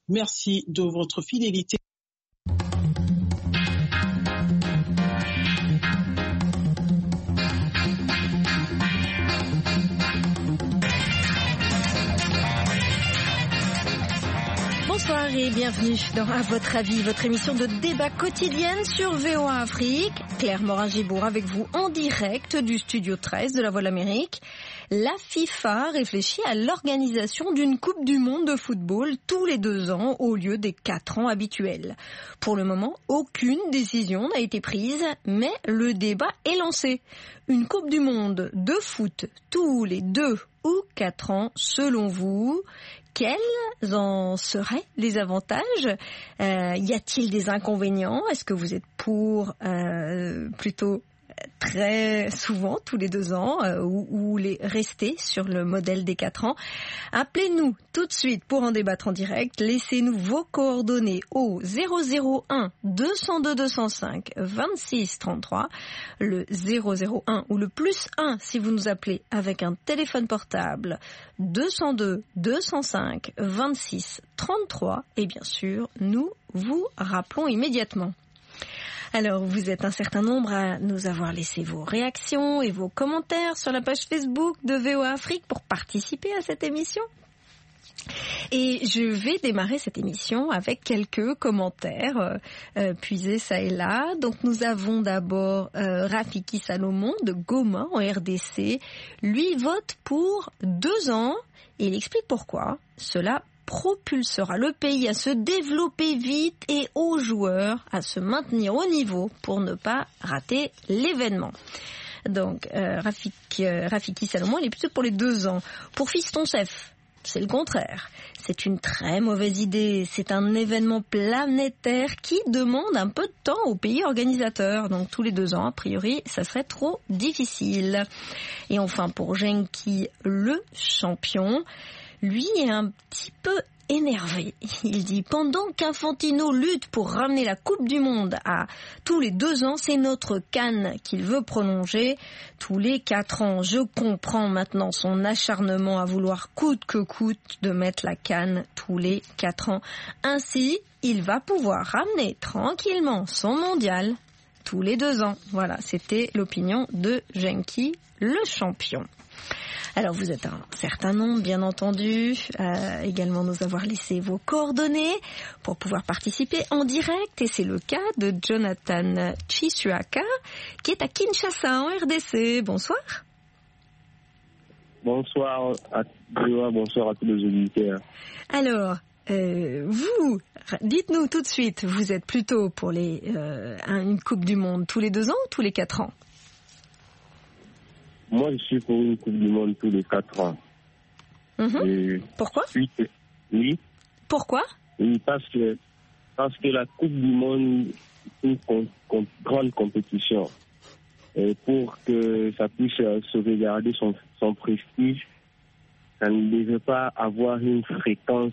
Merci de votre fidélité. Bonsoir et bienvenue dans À votre avis, votre émission de débat quotidienne sur VOA Afrique. Claire Morin-Gibourg avec vous en direct du studio 13 de la Voix de l'Amérique. La FIFA réfléchit à l'organisation d'une Coupe du Monde de football tous les 2 ans au lieu des 4 ans habituels. Pour le moment, aucune décision n'a été prise, mais le débat est lancé. Une Coupe du Monde de foot tous les 2 ou 4 ans, selon vous, quels en seraient les avantages ? Y a-t-il des inconvénients ? Est-ce que vous êtes pour plutôt très souvent, tous les 2 ans, ou les rester sur le modèle des 4 ans. Appelez-nous tout de suite pour en débattre en direct. Laissez-nous vos coordonnées au 001 202 205 26 33, le 001 ou le +1 si vous nous appelez avec un téléphone portable, 202 205 26 33, et bien sûr, nous vous rappelons immédiatement. Alors, vous êtes un certain nombre à nous avoir laissé vos réactions et vos commentaires sur la page Facebook de VOA Afrique pour participer à cette émission. Et je vais démarrer cette émission avec quelques commentaires puisés ça et là. Donc, nous avons d'abord Rafiki Salomon de Goma en RDC. Lui vote pour 2 ans et il explique pourquoi. Cela propulsera le pays à se développer vite et aux joueurs à se maintenir au niveau pour ne pas rater l'événement. Donc, Rafiki Salomon, il est plutôt pour les 2 ans. Pour Fiston Chef, c'est le contraire. C'est une très mauvaise idée. C'est un événement planétaire qui demande un peu de temps au pays organisateur. Donc, tous les 2 ans, a priori, ça serait trop difficile. Et enfin, pour Genki, le champion, lui est un petit peu énervé. Il dit « Pendant qu'Infantino lutte pour ramener la Coupe du Monde à tous les 2 ans, c'est notre CAN qu'il veut prolonger tous les 4 ans. Je comprends maintenant son acharnement à vouloir coûte que coûte de mettre la CAN tous les 4 ans. Ainsi, il va pouvoir ramener tranquillement son mondial tous les 2 ans. » Voilà, c'était l'opinion de Genki, le champion. Alors, vous êtes un certain nombre, bien entendu, également nous avoir laissé vos coordonnées pour pouvoir participer en direct. Et c'est le cas de Jonathan Chisuaka, qui est à Kinshasa, en RDC. Bonsoir. Bonsoir à tous les auditeurs. Alors, vous, dites-nous tout de suite, vous êtes plutôt pour une Coupe du Monde tous les 2 ans ou tous les 4 ans ? Moi, je suis pour une Coupe du Monde tous les 4 ans. Pourquoi ? Oui. Pourquoi ? Oui, parce que la Coupe du Monde est une grande compétition. Et pour que ça puisse sauvegarder son prestige, ça ne devait pas avoir une fréquence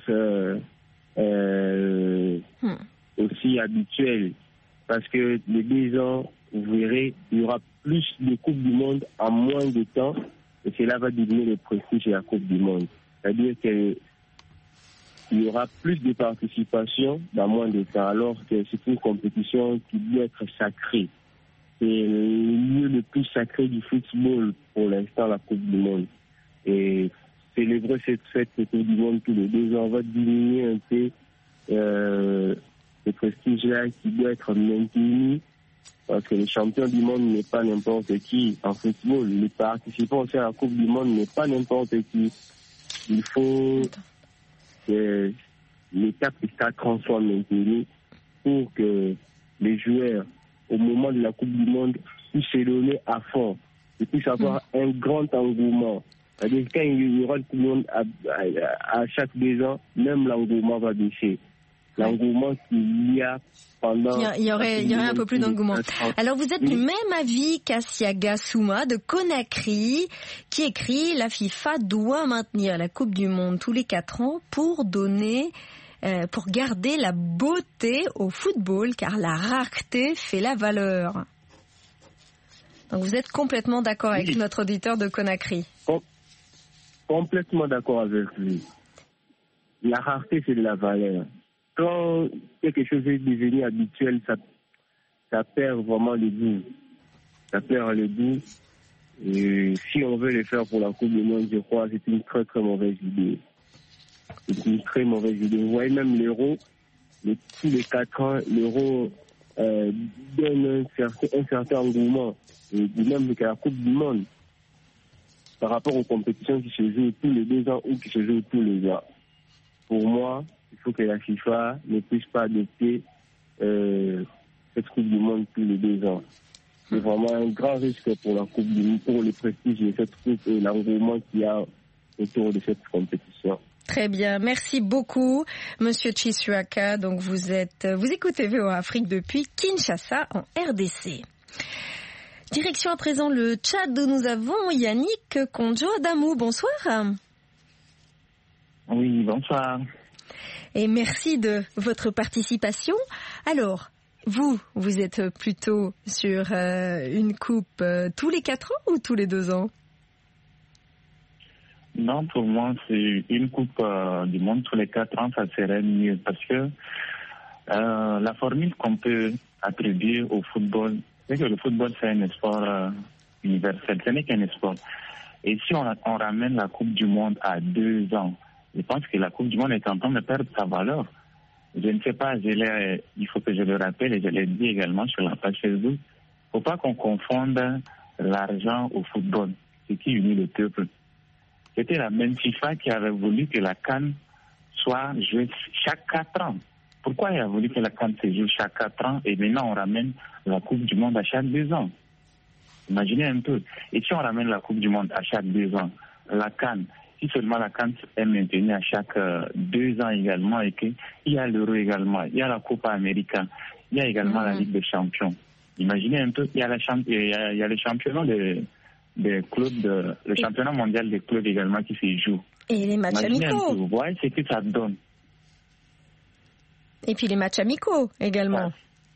aussi habituelle. Parce que les 2 ans, vous verrez, il y aura plus de Coupe du Monde en moins de temps, et cela va diminuer le prestige de la Coupe du Monde. C'est-à-dire qu'il y aura plus de participation dans moins de temps, alors que c'est une compétition qui doit être sacrée. C'est le lieu le plus sacré du football pour l'instant, la Coupe du Monde. Et célébrer cette Coupe du Monde tous les 2 ans va diminuer un peu le prestige-là qui doit être maintenu. Parce que le champion du monde n'est pas n'importe qui en football. Les participants aussi à la Coupe du Monde n'est pas n'importe qui. Il faut que l'étape des 4 ans soit maintenue pour que les joueurs, au moment de la Coupe du Monde, puissent se donner à fond et puissent avoir un grand engouement. C'est-à-dire quand il y aura une Coupe du Monde à chaque 2 ans, même l'engouement va baisser. L'engouement qu'il y a pendant... Il y aurait un peu plus d'engouement. Alors, vous êtes du même avis qu'Asiaga Souma de Conakry, qui écrit « La FIFA doit maintenir la Coupe du Monde tous les 4 ans pour garder la beauté au football, car la rareté fait la valeur. » Donc, vous êtes complètement d'accord avec notre auditeur de Conakry. Complètement d'accord avec lui. La rareté, c'est de la valeur. quand quelque chose est devenu habituel, ça perd vraiment le goût. Ça perd le goût. Et si on veut le faire pour la Coupe du Monde, je crois que c'est une très très mauvaise idée. C'est une très mauvaise idée. Vous voyez même l'Euro, tous les 4 ans, l'Euro donne un certain engouement. Et même que la Coupe du Monde, par rapport aux compétitions qui se jouent tous les 2 ans ou qui se jouent tous les ans. Pour moi, il faut que la FIFA ne puisse pas adopter cette Coupe du Monde tous les 2 ans. C'est vraiment un grand risque pour la Coupe du Monde, pour le prestige de cette coupe et l'engouement qu'il y a autour de cette compétition. Très bien, merci beaucoup, Monsieur Chisuaka. Donc vous écoutez VOA Afrique depuis Kinshasa en RDC. Direction à présent le Tchad où nous avons Yannick Kondjo-Adamou. Bonsoir. Oui, bonsoir. Et merci de votre participation. Alors, vous êtes plutôt sur une coupe tous les 4 ans ou tous les 2 ans? Non, pour moi, c'est une coupe du monde tous les 4 ans, ça serait mieux parce que la formule qu'on peut attribuer au football, c'est que le football, c'est un sport universel, ce n'est qu'un sport. Et si on ramène la Coupe du Monde à 2 ans, je pense que la Coupe du Monde est en train de perdre sa valeur. Je ne sais pas, il faut que je le rappelle et je l'ai dit également sur la page Facebook, il ne faut pas qu'on confonde l'argent au football, ce qui unit le peuple. C'était la même FIFA qui avait voulu que la CAN soit jouée chaque 4 ans. Pourquoi il a voulu que la CAN se joue chaque 4 ans et maintenant on ramène la Coupe du Monde à chaque 2 ans? Imaginez un peu. Et si on ramène la Coupe du Monde à chaque 2 ans, la CAN, si seulement la CAN est maintenue à chaque 2 ans également et qu'il y a l'Euro également, il y a la Copa América, il y a également la Ligue des Champions. Imaginez un peu, il y a le championnat des clubs, le championnat mondial des clubs également qui se joue. Et les matchs amicaux. Vous voyez ce que ça donne. Et puis les matchs amicaux également.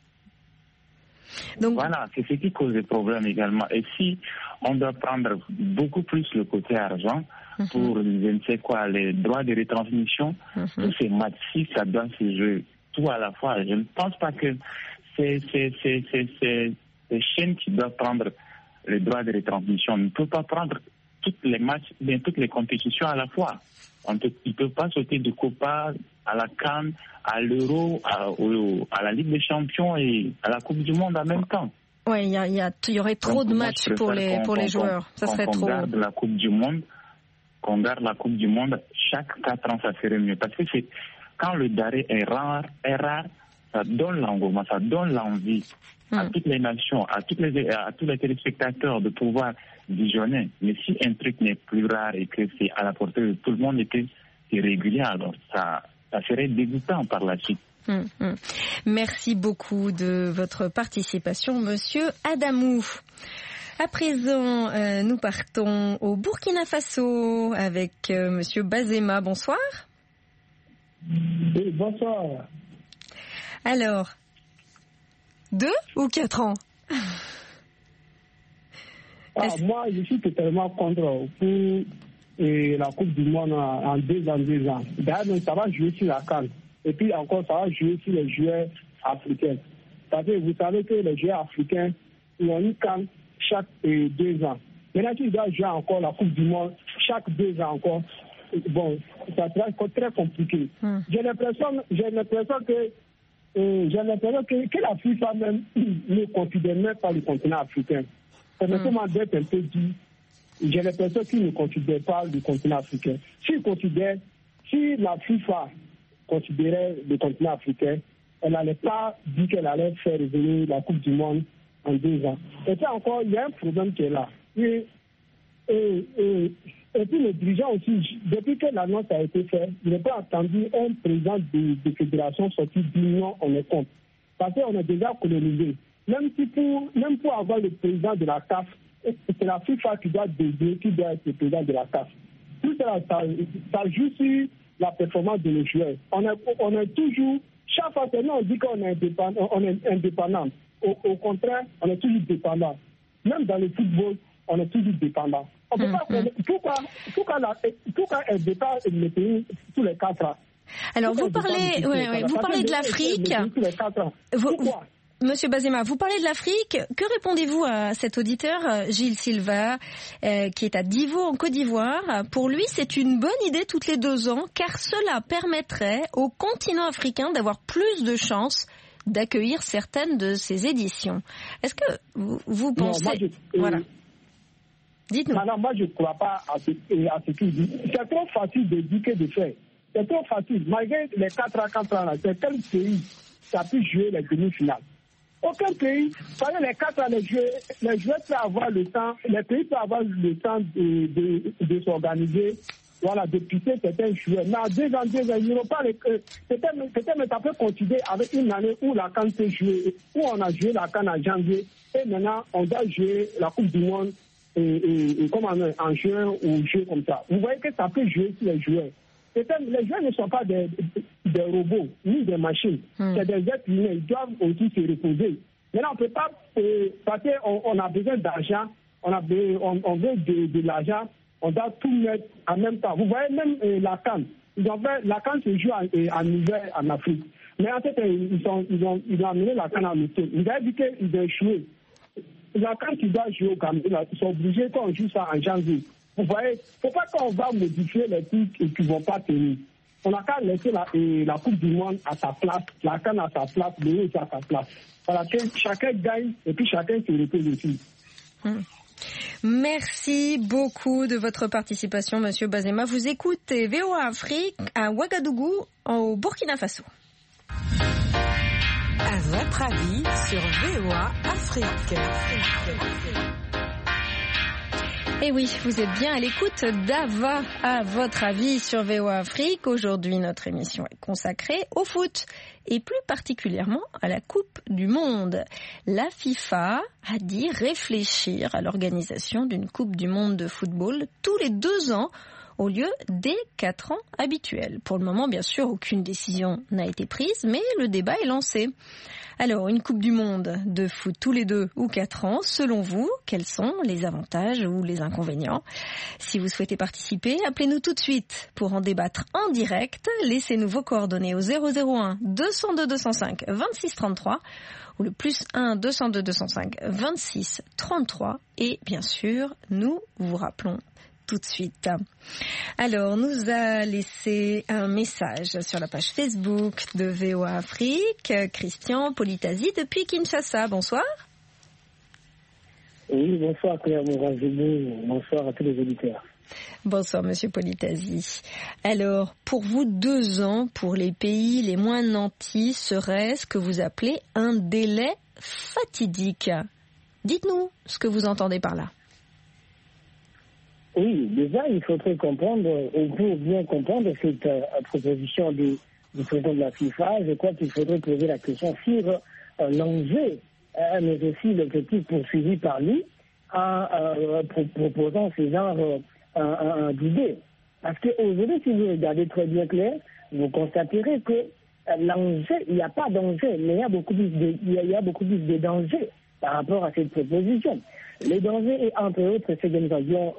Donc, voilà, c'est ce qui cause des problèmes également. Et si on doit prendre beaucoup plus le côté argent pour, je ne sais quoi, les droits de retransmission, tous ces matchs-ci, ça doit se jouer tout à la fois. Je ne pense pas que c'est les chaînes qui doivent prendre les droits de retransmission. On ne peut pas prendre tous les matchs, bien toutes les compétitions à la fois. Il ne peut pas sauter de Copa à la CAN, à l'Euro, à la Ligue des Champions et à la Coupe du Monde en même temps. Oui, il y aurait trop de matchs pour les joueurs. Ça serait trop. Qu'on garde la Coupe du Monde, chaque 4 ans, ça serait mieux. Parce que quand le daré est rare, ça donne l'engouement, ça donne l'envie à toutes les nations, à tous les téléspectateurs de pouvoir visionner. Mais si un truc n'est plus rare et que c'est à la portée de tout le monde et que c'est régulier, alors ça serait dégoûtant par la suite. Merci beaucoup de votre participation, Monsieur Adamou. À présent, nous partons au Burkina Faso avec Monsieur Bazema. Bonsoir. Oui, bonsoir. Alors, 2 ou 4 ans? Moi, je suis totalement contre pour la Coupe du Monde en 2 ans. D'ailleurs, ça va jouer sur la CAN. Et puis encore, ça va jouer sur les joueurs africains. Parce que vous savez que les joueurs africains, ils ont une CAN chaque 2 ans. Maintenant, ils doivent jouer encore la Coupe du Monde chaque 2 ans encore. Bon, ça sera très compliqué. J'ai l'impression que la FIFA même ne considère même pas le continent africain. Permettez-moi d'être un peu dit. J'ai l'impression qu'ils ne considèrent pas le continent africain. Si la FIFA considérait le continent africain, elle n'allait pas dire qu'elle allait faire revenir la Coupe du Monde en 2 ans. Et puis encore, il y a un problème qui est là. Et puis les dirigeants aussi, depuis que l'annonce a été faite, il n'est pas attendu un président de fédération sorti du non, on est contre. Parce qu'on est déjà colonisé. Même pour avoir le président de la CAF, c'est la FIFA qui doit désigner qui doit être le président de la CAF. Tout ça joue sur la performance de nos joueurs. On est toujours, chaque fois que nous on dit qu'on est indépendant, au contraire, on est toujours dépendant. Même dans le football, on est toujours dépendant. On peut pas, pourquoi elle dépend le pays tous les 4 ans? Alors, vous parlez de l'Afrique. Monsieur Bazema, vous parlez de l'Afrique. Que répondez-vous à cet auditeur, Gilles Silva, qui est à Divo, en Côte d'Ivoire? Pour lui, c'est une bonne idée toutes les 2 ans, car cela permettrait au continent africain d'avoir plus de chances d'accueillir certaines de ces éditions. Est-ce que vous pensez... Voilà. Dites-nous. Non, moi, je ne crois pas à ce qu'il dit. C'est trop facile de dire que de faire. C'est trop facile. Malgré les 4 ans, c'est quel pays qui a pu jouer les demi-finales? Aucun pays. Pendant les 4 ans, les joueurs peuvent avoir le temps, les pays peuvent avoir le temps de s'organiser, voilà, de piquer certains joueurs. Mais à 2 ans, ils n'ont pas peut-être ça peut continuer avec une année où la CAN s'est jouée, où on a joué la CAN en janvier, et maintenant, on doit jouer la Coupe du Monde et comme en juin ou jeu comme ça. Vous voyez que ça peut jouer sur les joueurs. Les joueurs ne sont pas des robots, ni des machines. C'est des êtres humains, ils doivent aussi se reposer. Maintenant, on ne peut pas, parce qu'on a besoin d'argent, on veut de l'argent, on doit tout mettre en même temps. Vous voyez même la CAN. La CAN se joue en hiver en Afrique. Mais en fait, ils ont amené la CAN en automne. Ils ont dit qu'ils ont échoué. La CAN qui doit jouer au Cameroun, ils sont obligés qu'on joue ça en janvier. Vous voyez, il ne faut pas qu'on va modifier les trucs qui ne vont pas tenir. On n'a qu'à laisser la Coupe du Monde à sa place, la CAN à sa place, le aussi à sa place. Voilà, que chacun gagne et puis chacun se repose aussi. Merci beaucoup de votre participation, Monsieur Bazema. Vous écoutez VOA Afrique à Ouagadougou, au Burkina Faso. À votre avis sur VOA Afrique. Et oui, vous êtes bien à l'écoute d'Ava, à votre avis sur VOA Afrique. Aujourd'hui, notre émission est consacrée au foot et plus particulièrement à la Coupe du Monde. La FIFA a dit réfléchir à l'organisation d'une Coupe du Monde de football tous les 2 ans au lieu des 4 ans habituels. Pour le moment, bien sûr, aucune décision n'a été prise, mais le débat est lancé. Alors, une Coupe du Monde de foot tous les 2 ou 4 ans, selon vous, quels sont les avantages ou les inconvénients? Si vous souhaitez participer, appelez-nous tout de suite pour en débattre en direct. Laissez-nous vos coordonnées au 001 202 205 26 33 ou le +1 202 205 26 33. Et bien sûr, nous vous rappelons tout de suite. Alors, nous a laissé un message sur la page Facebook de VOA Afrique, Christian Politasi depuis Kinshasa. Bonsoir. Oui, bonsoir Claire Morazebo, bonsoir à tous les auditeurs. Bonsoir Monsieur Politasi. Alors, pour vous, 2 ans pour les pays les moins nantis serait ce que vous appelez un délai fatidique. Dites-nous ce que vous entendez par là. Oui, déjà, il faudrait comprendre, ou pour bien comprendre cette proposition du président de la FIFA, je crois qu'il faudrait poser la question sur l'enjeu, mais aussi l'objectif poursuivi par lui en proposant ce genre d'idées. Parce qu'aujourd'hui, si vous regardez très bien clair, vous constaterez que l'enjeu, il n'y a pas d'enjeu, mais il y a beaucoup plus de dangers par rapport à cette proposition. Les dangers, entre autres, c'est que nous avions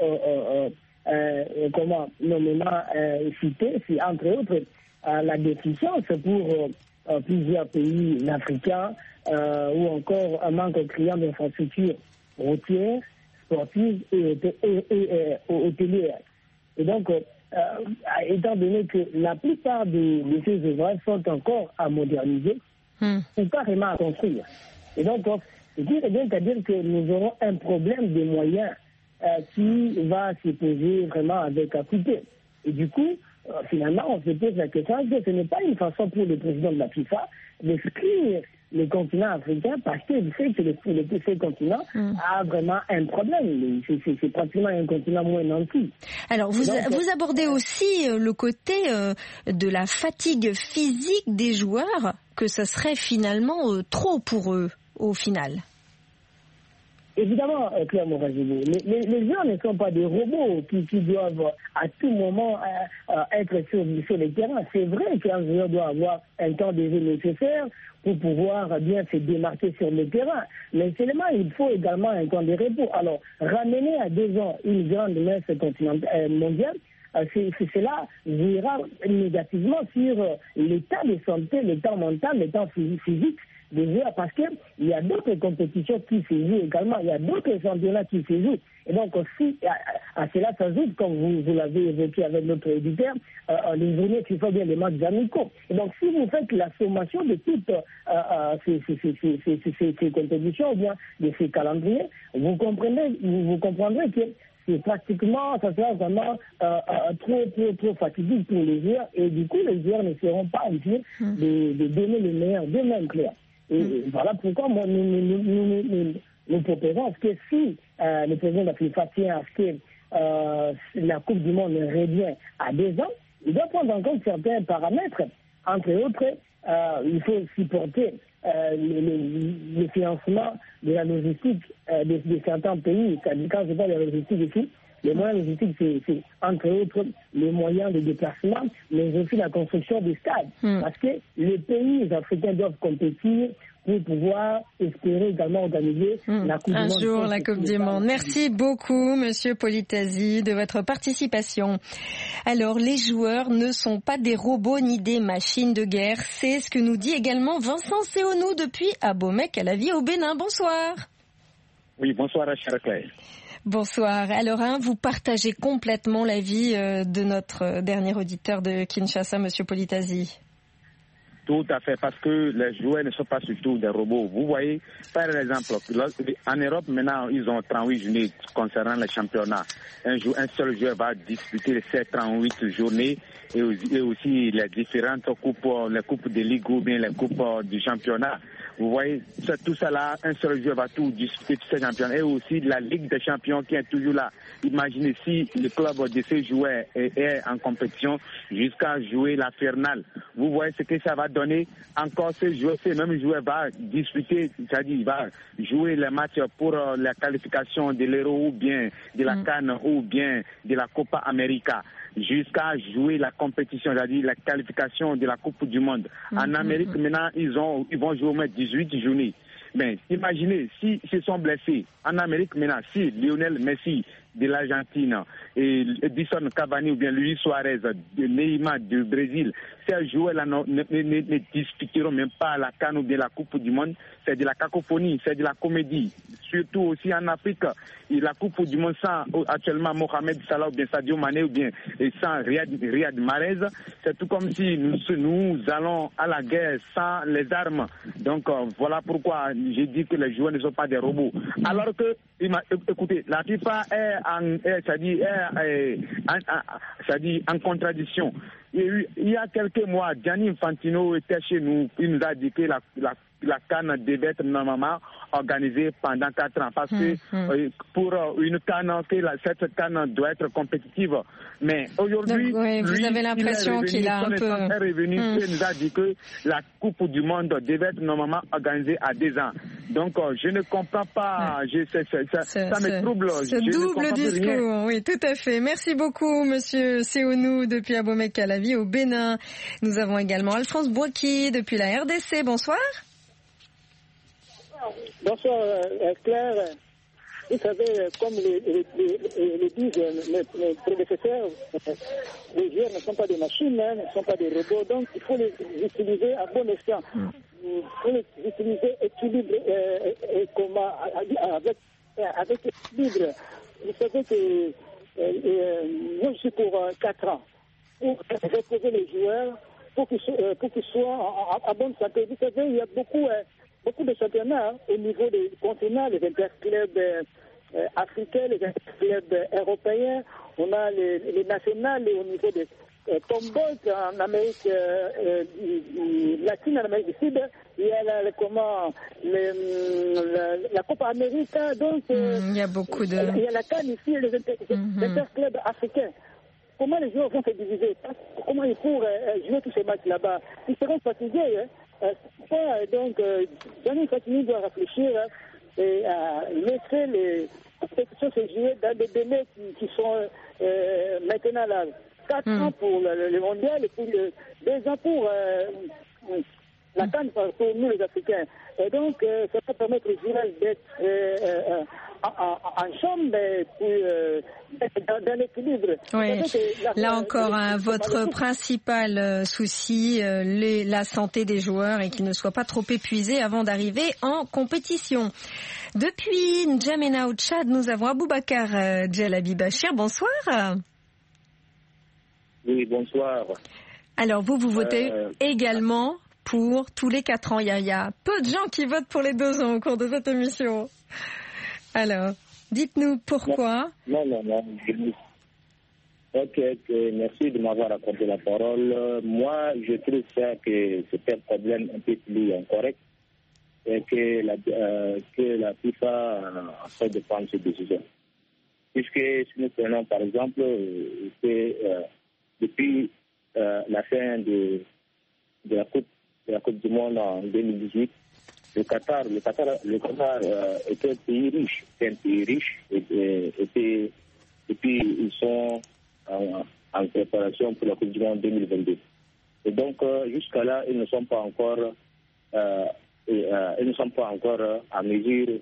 nommément cité, c'est entre autres la déficience pour plusieurs pays africains ou encore un manque criant d'infrastructures routières, sportives et hôtelières. Et donc, étant donné que la plupart de ces ouvrages sont encore à moderniser ou carrément à construire. Et donc, c'est-à-dire que nous aurons un problème de moyens qui va se poser vraiment avec acuité. Et du coup, finalement, on se pose la question que ce n'est pas une façon pour le président de la FIFA d'exclure le continent africain parce qu'il sait que ce continent a vraiment un problème. C'est pratiquement un continent moins nanti. Alors, vous abordez aussi le côté de la fatigue physique des joueurs, que ce serait finalement trop pour eux au final. Évidemment, Claire Morazebo, les gens ne sont pas des robots qui doivent à tout moment être sur les terrains. C'est vrai qu'un joueur doit avoir un temps de jeu nécessaire pour pouvoir bien se démarquer sur le terrain. Mais seulement, il faut également un temps de repos. Alors, ramener à 2 ans une grande messe mondiale, cela jouera négativement sur l'état de santé, l'état mental, l'état physique des joueurs, parce qu'il y a d'autres compétitions qui se jouent également, il y a d'autres championnats qui se jouent. Et donc, si à cela s'ajoute, comme vous l'avez évoqué avec notre éditeur, les journées qui font bien les matchs amicaux. Et donc, si vous faites la sommation de toutes ces compétitions, ou bien de ces calendriers, vous comprendrez que c'est pratiquement, ça sera vraiment trop fatidique pour les joueurs, et du coup, les joueurs ne seront pas en mesure de donner le meilleur d'eux-mêmes, clair. Et voilà pourquoi moi, nous proposons que si le président de la FIFA tient à ce que la Coupe du Monde revient à 2 ans, il doit prendre en compte certains paramètres. Entre autres, il faut supporter le financement de la logistique de certains pays. Quand je parle de la logistique ici, les moyens logistiques, c'est entre autres les moyens de déplacement, mais aussi la construction des stades. Parce que les pays africains doivent compétir pour pouvoir espérer également organiser la Coupe du Monde. Un jour, la Coupe du Monde. Merci beaucoup, Monsieur Politasi, de votre participation. Alors, les joueurs ne sont pas des robots ni des machines de guerre. C'est ce que nous dit également Vincent Seonou depuis Abomey-Calavi au Bénin. Bonsoir. Oui, bonsoir, cher Claire. Bonsoir. Alors, vous partagez complètement l'avis de notre dernier auditeur de Kinshasa, Monsieur Politasi. Tout à fait, parce que les joueurs ne sont pas surtout des robots. Vous voyez, par exemple, en Europe, maintenant, ils ont 38 journées concernant les championnats. Un seul joueur va disputer ces 38 journées et aussi les différentes coupes, les coupes de ligue ou bien les coupes du championnat. Vous voyez, tout ça là, un seul joueur va tout disputer tous ces championnats. Et aussi la Ligue des champions qui est toujours là. Imaginez si le club de ces joueurs est en compétition jusqu'à jouer la finale. Vous voyez ce que ça va donner. Encore ces mêmes joueurs vont disputer, c'est-à-dire il va jouer les matchs pour la qualification de l'Euro ou bien de la CAN ou bien de la Copa América, jusqu'à jouer la compétition, c'est-à-dire la qualification de la Coupe du Monde. En Amérique, maintenant, ils vont jouer au moins 18 journées. Mais imaginez, s'ils se sont blessés, en Amérique maintenant, si Lionel Messi de l'Argentine et Edison Cavani ou bien Luis Suarez de Neymar du Brésil, ces joueurs-là ne disputeront même pas la CAN ou bien la Coupe du Monde. C'est de la cacophonie, c'est de la comédie. Surtout aussi en Afrique, la Coupe du Monde sans actuellement Mohamed Salah ou bien Sadio Mané ou bien sans Riyad Mahrez, c'est tout comme si nous allons à la guerre sans les armes. Donc voilà pourquoi j'ai dit que les joueurs ne sont pas des robots. Alors que, écoutez, la FIFA est en contradiction. Il y a quelques mois, Gianni Infantino était chez nous, il nous a dit que la CAN devait être normalement organisée pendant 4 ans parce que pour une CAN, cette CAN doit être compétitive. Mais aujourd'hui, vous avez l'impression qu'il a un peu... revenu et nous a dit que la Coupe du Monde devait être normalement organisée à 2 ans. Donc je ne comprends pas, ça me trouble. Ce double discours, oui, tout à fait. Merci beaucoup, Monsieur Seonou, depuis Abomey-Calavi au Bénin. Nous avons également Alphonse Boaki depuis la RDC. Bonsoir. Bonsoir Claire. Vous savez, comme le disent mes prédécesseurs, les joueurs ne sont pas des machines, ne sont pas des robots, donc il faut les utiliser à bon escient. Il faut les utiliser avec équilibre. Vous savez que moi je suis pour 4 ans, pour reposer les joueurs, pour qu'ils soient en bonne santé. Vous savez, il y a beaucoup de championnats au niveau des continents, les interclubs africains, les interclubs européens. On a les nationales au niveau des Tombolt en Amérique latine, en Amérique du Sud. Il y a la Copa América. Donc, il y a beaucoup de... Il y a la CAN ici, les interclubs africains. Comment les joueurs vont se diviser? Comment ils pourront jouer tous ces matchs là-bas? Ils seront fatigués. Donc, Gianni Infantino doit réfléchir et laisser les compétitions se jouer dans des délais qui sont maintenant là. 4 ans pour le mondial et puis 2 ans pour la CAN pour nous les Africains. Et donc, ça va permettre aux joueurs d'être en chambre, puis dans l'équilibre. Oui. Là encore, votre principal souci, la santé des joueurs et qu'ils ne soient pas trop épuisés avant d'arriver en compétition. Depuis N'Djamena au Tchad, nous avons Aboubacar Djalabi Bachir. Bonsoir. Oui, bonsoir. Alors, vous votez également pour tous les 4 ans. Il y a peu de gens qui votent pour les 2 ans au cours de cette émission. Alors, dites-nous pourquoi. Non. Ok, merci de m'avoir accordé la parole. Moi, je trouve ça que c'est un problème un peu plus incorrect et que la FIFA a fait de prendre cette décision. Puisque si nous prenons par exemple que depuis la fin de la Coupe du Monde en 2018, le Qatar était un pays riche. C'est un pays riche et puis ils sont en préparation pour la Coupe du Monde 2022. Et donc jusqu'à là, ils ne sont pas encore à mesure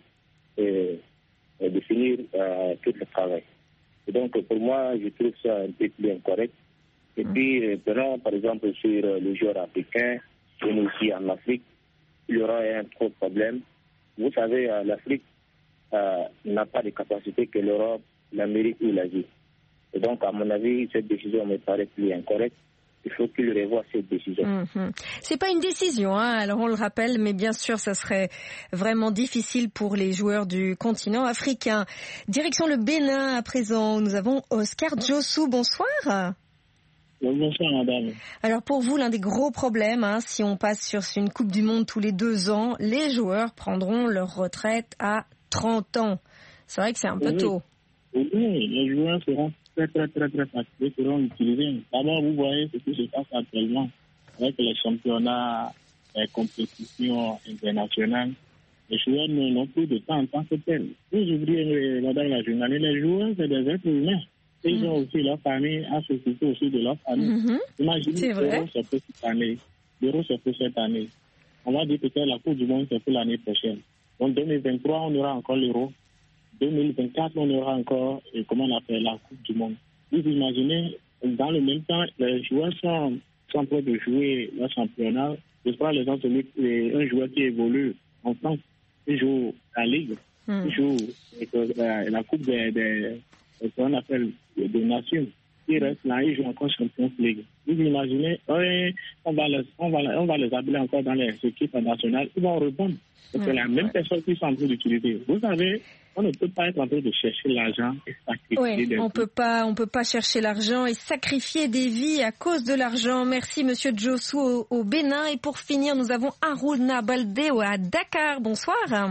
de finir tout le travail. Et donc pour moi, je trouve ça un peu plus incorrect. Et puis prenons par exemple sur les joueurs africains, et nous aussi en Afrique, il y aura un gros problème. Vous savez, l'Afrique n'a pas de capacité que l'Europe, l'Amérique ou l'Asie. Et donc, à mon avis, cette décision me paraît plus incorrecte. Il faut qu'il revoie cette décision. C'est pas une décision, alors on le rappelle, mais bien sûr, ça serait vraiment difficile pour les joueurs du continent africain. Direction le Bénin à présent, nous avons Oscar Djossou. Bonsoir. Bonsoir, madame. Alors pour vous, l'un des gros problèmes, si on passe sur une Coupe du Monde tous les 2 ans, les joueurs prendront leur retraite à 30 ans. C'est vrai que c'est un peu tôt. Oui, les joueurs seront très fatigués, seront utilisés. D'abord, vous voyez ce qui se passe actuellement avec les championnats, les compétitions internationales. Les joueurs n'ont plus de temps en tant que tels. Vous oubliez, madame la journaliste, les joueurs, c'est des êtres humains. Ils ont aussi leur famille à s'occuper aussi de leur famille. Imaginez l'Euro, c'est pour cette année. L'Euro, c'est pour cette année. On va dire que la Coupe du Monde, c'est pour l'année prochaine. En 2023, on aura encore l'Euro. 2024, on aura encore, comment on appelle, la Coupe du Monde. Vous imaginez, dans le même temps, les joueurs sont en train de jouer leur championnat. Je prends l'exemple d'un joueur qui évolue en France, il joue à la Ligue, il joue la Coupe qu'on appelle des nations. Ils restent là, ils jouent encore Champions League. Vous imaginez, on va les appeler encore dans les équipes nationales, ils vont répondre. C'est la même personne qui sont en train d'utiliser. Vous savez, on ne peut pas être en train de chercher l'argent et sacrifier des vies. On peut pas chercher l'argent et sacrifier des vies à cause de l'argent. Merci Monsieur Djossou au Bénin. Et pour finir, nous avons Harouna Baldé à Dakar. Bonsoir.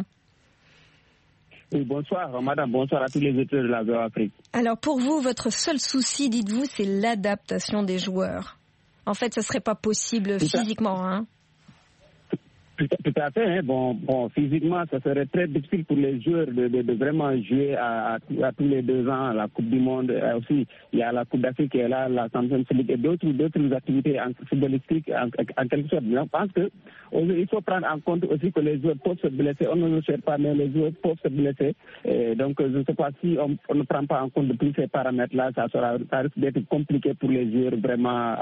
Oui, bonsoir, madame. Bonsoir à tous les auteurs de la VOA Afrique. Alors, pour vous, votre seul souci, dites-vous, c'est l'adaptation des joueurs. En fait, ça serait pas possible physiquement, Tout à fait. Bon, physiquement, ça serait très difficile pour les joueurs de vraiment jouer à tous les 2 ans la Coupe du Monde. Aussi, il y a la Coupe d'Afrique qui est là, la Champions League et d'autres activités footballistiques en quelque sorte. Je pense qu'il faut prendre en compte aussi que les joueurs peuvent se blesser. On ne le sait pas, mais les joueurs peuvent se blesser. Et donc, je ne sais pas si on ne prend pas en compte tous ces paramètres-là, ça risque d'être compliqué pour les joueurs vraiment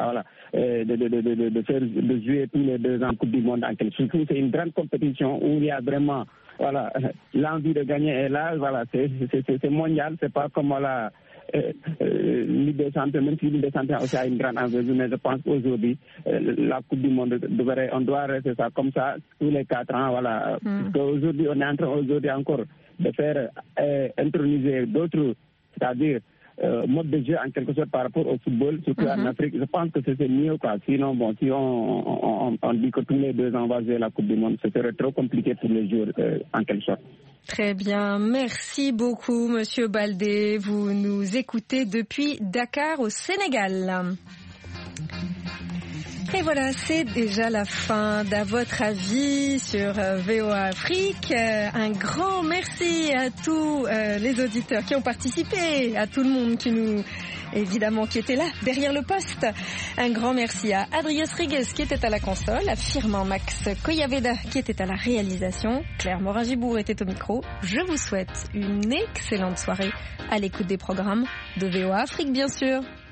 de jouer tous les 2 ans en Coupe du Monde en quelque sorte. C'est une grande compétition où il y a vraiment l'envie de gagner est là, c'est mondial, c'est pas comme Ligue des Champions, même si Ligue des Champions aussi a une grande envergure, mais je pense qu'aujourd'hui la Coupe du Monde on doit rester ça comme ça tous les 4 ans, parce qu'aujourd'hui on est en train encore de faire introniser d'autres, c'est-à-dire mode de jeu en quelque sorte par rapport au football, surtout en Afrique. Je pense que c'est mieux, quoi. Sinon, si on dit que tous les 2 ans on va jouer la Coupe du Monde, ce serait trop compliqué pour les joueurs en quelque sorte. Très bien, merci beaucoup Monsieur Baldé. Vous nous écoutez depuis Dakar au Sénégal. Et voilà, c'est déjà la fin d'À votre avis sur VOA Afrique. Un grand merci à tous les auditeurs qui ont participé, à tout le monde évidemment, qui était là, derrière le poste. Un grand merci à Adrius Riguez qui était à la console, à Firmin Max Koyaveda qui était à la réalisation, Claire Morin-Gibour était au micro. Je vous souhaite une excellente soirée à l'écoute des programmes de VOA Afrique, bien sûr.